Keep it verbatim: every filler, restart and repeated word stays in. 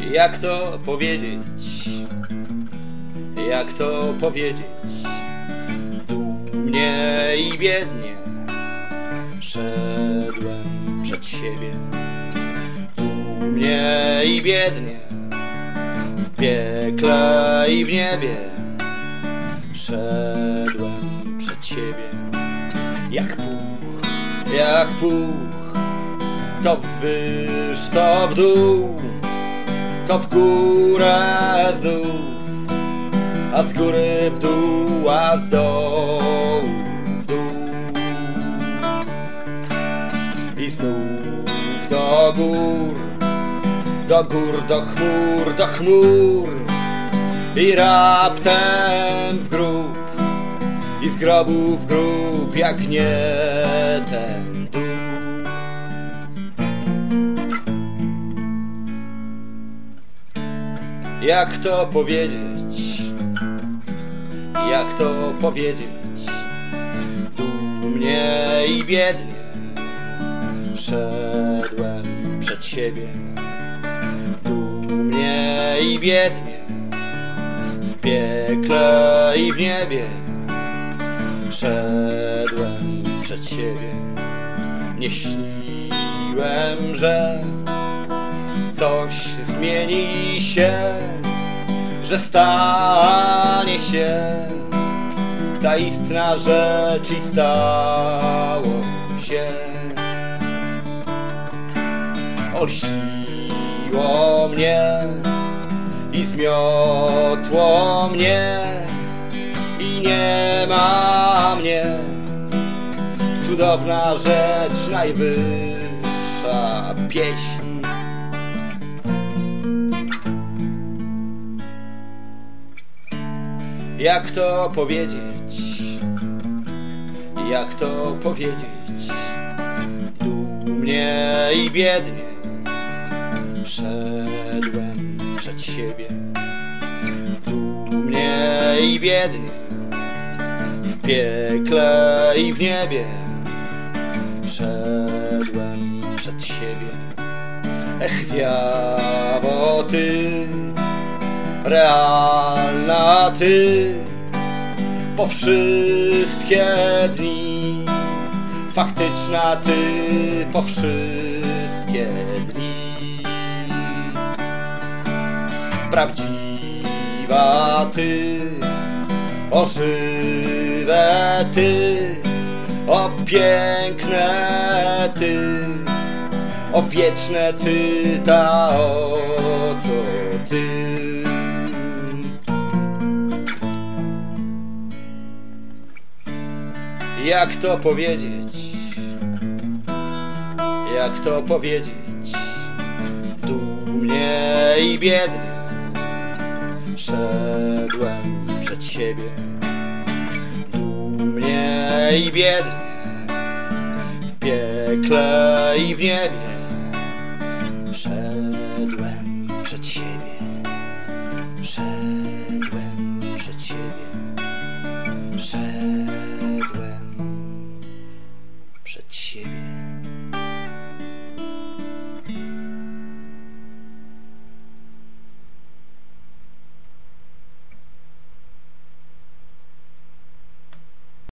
Jak to powiedzieć? Jak to powiedzieć? Dumnie i biednie szedłem przed siebie. Dumnie i biednie, w piekle i w niebie szedłem przed siebie. Jak puch, jak puch, to wzwyż, to w dół, to w górę znów, a z góry w dół, a z dołu w dół. I znów do gór, do gór, do chmur, do chmur, i raptem w grób, i z grobu w grób, jak nie ten dół. Jak to powiedzieć? Jak to powiedzieć? Dumnie i biednie szedłem przed siebie. Dumnie i biednie, w piekle i w niebie szedłem przed siebie. Nie śniłem, że coś zmieni się, że stanie się ta istna rzecz, i stało się. Olśniło mnie i zmiotło mnie, i nie ma mnie. Cudowna rzecz, najwyższa pieśń. Jak to powiedzieć? Jak to powiedzieć? Dumnie i biednie szedłem przed siebie. Dumnie i biednie, w piekle i w niebie szedłem przed siebie. Ech, zjawo ty, realna ty, po wszystkie dni, faktyczna ty, po wszystkie dni, prawdziwa ty, o żywe ty, o piękne ty, o wieczne ty, ta oto ty. Jak to powiedzieć? Jak to powiedzieć? Dumnie i biednie szedłem przed siebie. Dumnie i biednie, w piekle i w niebie szedłem przed siebie. Szedłem przed siebie. Szedłem